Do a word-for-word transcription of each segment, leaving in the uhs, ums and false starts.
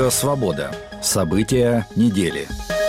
Радио «Свобода». События недели.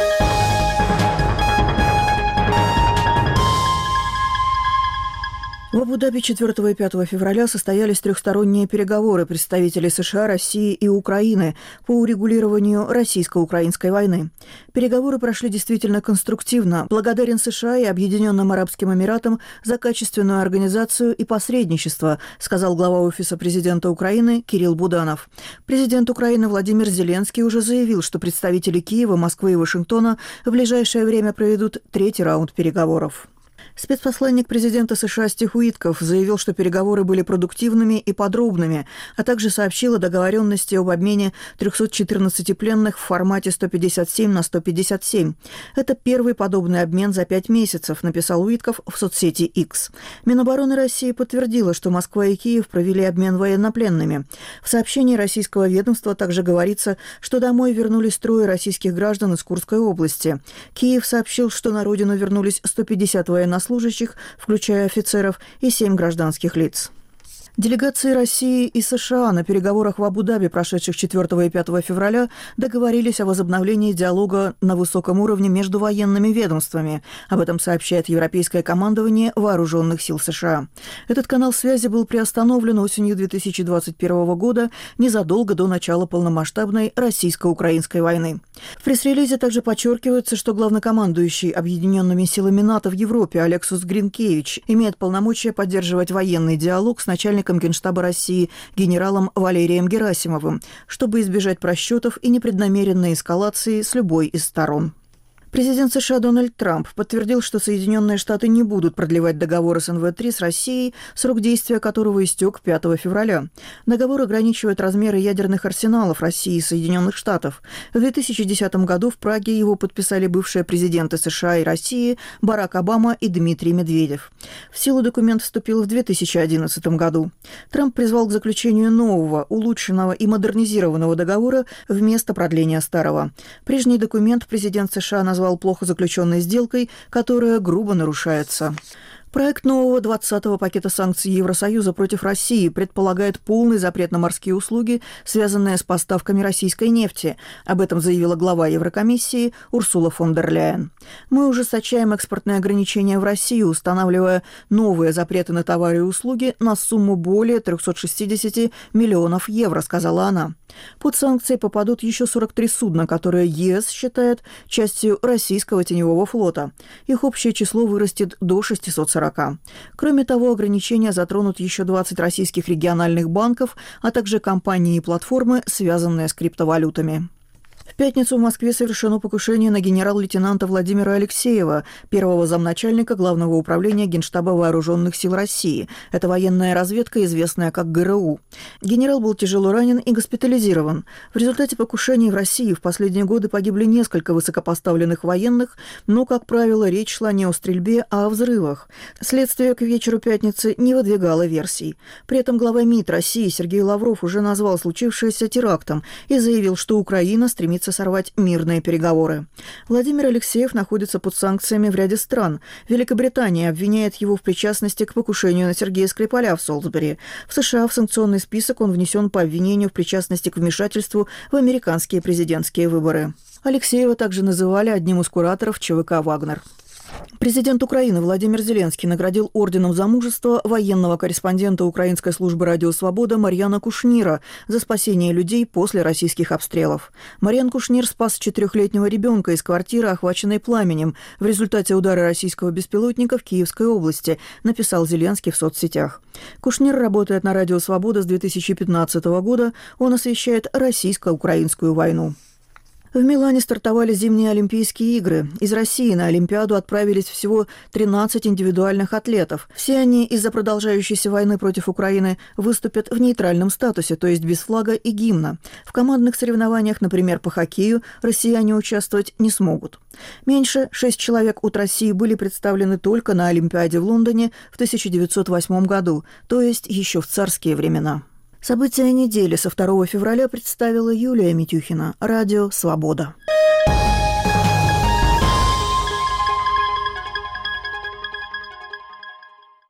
В Абу-Даби четвёртого и пятого февраля состоялись трехсторонние переговоры представителей США, России и Украины по урегулированию российско-украинской войны. Переговоры прошли действительно конструктивно. Благодарен США и Объединенным Арабским Эмиратам за качественную организацию и посредничество, сказал глава Офиса президента Украины Кирилл Буданов. Президент Украины Владимир Зеленский уже заявил, что представители Киева, Москвы и Вашингтона в ближайшее время проведут третий раунд переговоров. Спецпосланник президента США Стив Уитков заявил, что переговоры были продуктивными и подробными, а также сообщил о договоренности об обмене трёхсот четырнадцати пленных в формате сто пятьдесят семь на сто пятьдесят семь. Это первый подобный обмен за пять месяцев, написал Уитков в соцсети X. Минобороны России подтвердила, что Москва и Киев провели обмен военнопленными. В сообщении российского ведомства также говорится, что домой вернулись трое российских граждан из Курской области. Киев сообщил, что на родину вернулись сто пятьдесят военнослужащих, служащих, включая офицеров, и семь гражданских лиц. Делегации России и США на переговорах в Абу-Даби, прошедших четвёртого и пятого февраля, договорились о возобновлении диалога на высоком уровне между военными ведомствами. Об этом сообщает Европейское командование Вооруженных сил США. Этот канал связи был приостановлен осенью две тысячи двадцать первого года, незадолго до начала полномасштабной российско-украинской войны. В пресс-релизе также подчеркивается, что главнокомандующий Объединенными силами НАТО в Европе Алексус Гринкевич имеет полномочия поддерживать военный диалог с начальником Генштаба России генералом Валерием Герасимовым, чтобы избежать просчетов и непреднамеренной эскалации с любой из сторон. Президент США Дональд Трамп подтвердил, что Соединенные Штаты не будут продлевать договор эс эн вэ три с Россией, срок действия которого истек пятого февраля. Договор ограничивает размеры ядерных арсеналов России и Соединенных Штатов. В две тысячи десятом году в Праге его подписали бывшие президенты США и России Барак Обама и Дмитрий Медведев. В силу документ вступил в две тысячи одиннадцатом году. Трамп призвал к заключению нового, улучшенного и модернизированного договора вместо продления старого. Прежний документ президент США назвал плохо заключенной сделкой, которая грубо нарушается. Проект нового двадцатого пакета санкций Евросоюза против России предполагает полный запрет на морские услуги, связанные с поставками российской нефти. Об этом заявила глава Еврокомиссии Урсула фон дер Ляйен. «Мы ужесточаем экспортные ограничения в Россию, устанавливая новые запреты на товары и услуги на сумму более трёхсот шестидесяти миллионов евро», сказала она. Под санкции попадут еще сорок три судна, которые ЕС считает частью российского теневого флота. Их общее число вырастет до шестисот сорока. Кроме того, ограничения затронут еще двадцать российских региональных банков, а также компании и платформы, связанные с криптовалютами. В пятницу в Москве совершено покушение на генерал-лейтенанта Владимира Алексеева, первого замначальника Главного управления Генштаба Вооруженных сил России. Это военная разведка, известная как гэ эр у. Генерал был тяжело ранен и госпитализирован. В результате покушений в России в последние годы погибли несколько высокопоставленных военных, но, как правило, речь шла не о стрельбе, а о взрывах. Следствие к вечеру пятницы не выдвигало версий. При этом глава МИД России Сергей Лавров уже назвал случившееся терактом и заявил, что Украина стремится сорвать мирные переговоры. Владимир Алексеев находится под санкциями в ряде стран. Великобритания обвиняет его в причастности к покушению на Сергея Скрипаля в Солсбери. В США в санкционный список он внесен по обвинению в причастности к вмешательству в американские президентские выборы. Алексеева также называли одним из кураторов че вэ ка «Вагнер». Президент Украины Владимир Зеленский наградил орденом за мужество военного корреспондента Украинской службы «Радио Свобода» Марьяна Кушнира за спасение людей после российских обстрелов. Марьян Кушнир спас четырехлетнего ребенка из квартиры, охваченной пламенем, в результате удара российского беспилотника в Киевской области, написал Зеленский в соцсетях. Кушнир работает на «Радио Свобода» с две тысячи пятнадцатого года. Он освещает российско-украинскую войну. В Милане стартовали зимние Олимпийские игры. Из России на Олимпиаду отправились всего тринадцать индивидуальных атлетов. Все они из-за продолжающейся войны против Украины выступят в нейтральном статусе, то есть без флага и гимна. В командных соревнованиях, например, по хоккею, россияне участвовать не смогут. Меньше шесть человек от России были представлены только на Олимпиаде в Лондоне в тысяча девятьсот восьмом году, то есть еще в царские времена. События недели со второго февраля представила Юлия Митюхина. Радио «Свобода».